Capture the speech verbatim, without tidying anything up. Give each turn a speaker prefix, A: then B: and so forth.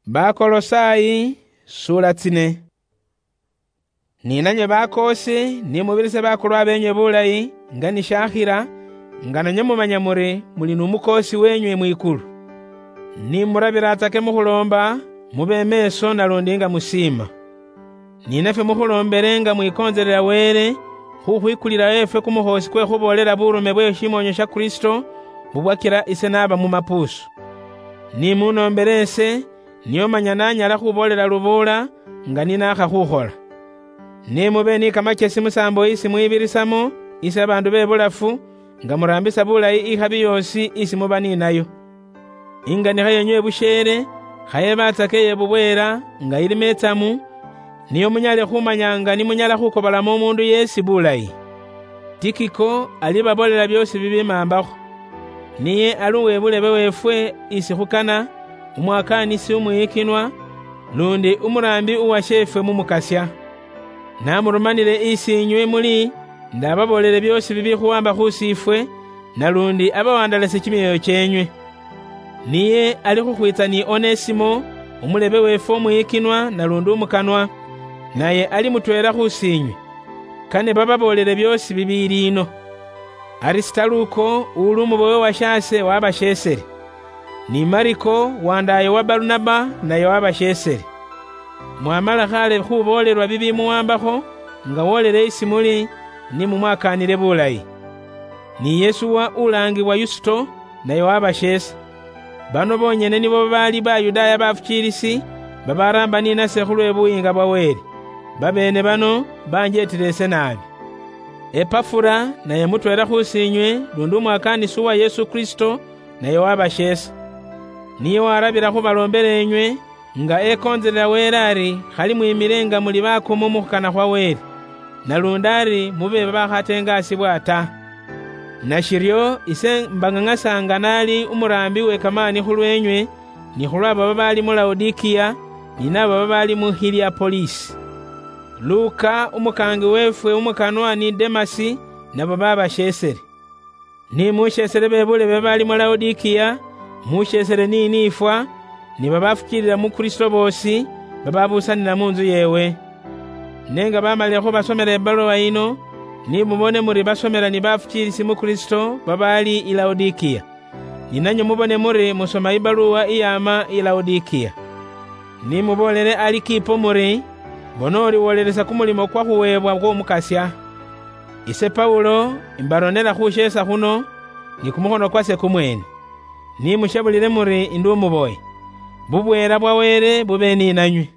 A: Bakolosayi sura tsine. Ninanye bakosi nimubirise bakulwa benye bulayi nga nishakhira nga nanye mumanya muri muli numukosi wenywe mwikulu. Nimurabira atake mukhulomba mube meso nalundi nga musima. Ninefe mukhulombere nga mwikonzerera were khukhwikulira efe kumuhosi kwe khubolera burume bwe shimonyo sha Kristo bubwakira ise naba mu mapusu. Nimunomberese niyo manya nanyala khubolera lubula nga ninakha khukhola. Nimube ni kamakesi musambo isi mwibirisamo isi abandu bebulafu nga murambisa bulayi ikhabi yosi isi muba ninayo. Inganikha yenywe bushere khaye batsakeye bubwera nga ili metsamu niyo munyale khumanyanga ni munyala khukobalamo umundu yesi bulayi. Tikiko ali babolera byosi bibimambakho. Niye ali uwebulebe wefwe isi khukana umwakanisi umwikinwa lundi umurambi uwashefwe mumukasya. Namurumanile isi inywe muli ndababolele byosi bibi khuwamba khusifwe nalundi abawandalese kimyoyo kyenywe. Niye ali khukhwitsa ni Onesimo umulebe wefwe umwikinwa nalundi umukanwa naye ali mutwela khusinywe kane bababolele byosi bibili ino. Aristaluko uli umubowe washase wabashesere. Ni Mariko wandaye wa Barnaba naye wabashesere. Mwamala khale khubolerwa bibi muwambakho nga wolele isi muli ni mumwakanile bulayi. Ni Yesuwa ulangi wa Yusto naye wabashesa. Bano bonyene nibo bali ba Yudaya bafukilisi babaramba ni nase khulwe buyinga bwa wele. Babene bano banjetilese nabi. Epafura naye mutwela khusinywe lundi umwakanisi wa Yesu Kristo naye wabashesa. Niye warabira khubalombele enywe nga ekonzerera werari khali mwimilenga muli bakomo mukhukana khwa wele nalundari mube bakhatengasibwa ta. Nashiryo ise mbang'ang'asanga nali umurambi wekamani khulwenywe ni khulwaba babali mu Laodikia ni nabo babali mu Hiliapolisi. Luka umukangi wefwe umukanwa ni Demasi nabo babashesere. Ni mushesere bebule babali mu Laodikia mushesere ni nifwa ni babafukilira mu Kristo bosi bababusanira mu nzu yewe. Nenga bamalekho basomera ebbaluwa ino ni mubone muri basomera ni bafukilisi mu Kristo babali i Laodikia. Ninanye mubone muri musoma ibbaluwa iyama i Laodikia. Ni mubolere Alikipo muri bonori wolelesa kumulimo kwa khuwebwa kwa mukasya. Ise Paulo imbaronera khushesa khuno ni kumukhono kwase kumwene. Ni mushabulire muri indu umuboye. Bubwera bwa were bube ni nanywe.